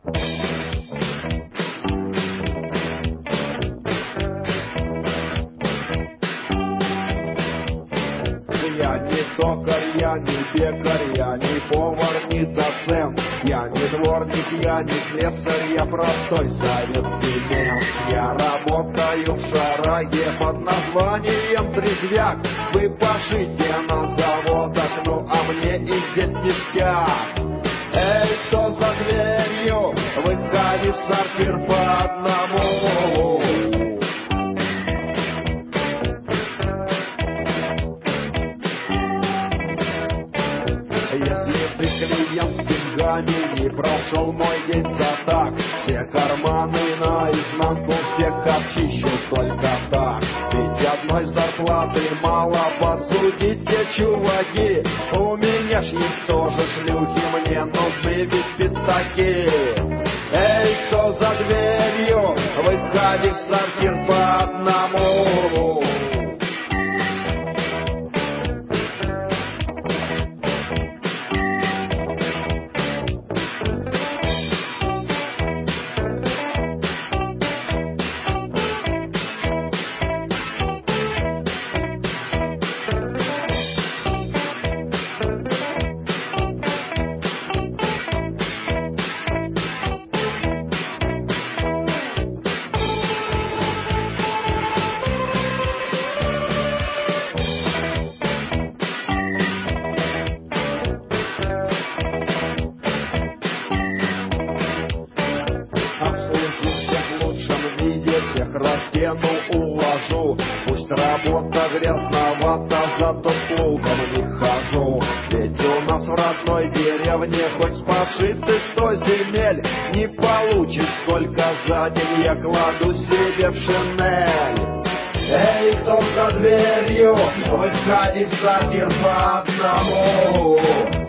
Я не токарь, я не пекарь, я не повар, не доцент. Я не дворник, я не слесарь, я простой советский мент. Я работаю в шараге под названием Трезвяк. Вы пашите на заводах, ну а мне и здесь ништяк. Эй, кто за дверью, выходи в сортир по одному. Если ты клиент с деньгами, не прошел мой день за так. Все карманы наизнанку, всех обчищу только так. Ведь одной зарплаты мало, посудите, чуваки. У меня ж есть тоже шлюхи, мне нужны ведь пятаки. Эй, кто за дверью, выходи в сортир по одному. Всех раздену, уложу. Пусть работа грязновата, зато с плугом не хожу. Ведь у нас в родной деревне хоть спаши ты 100 земель, не получишь сколько за день я кладу себе в шинель. Эй, кто за дверью, выходи в сортир по одному.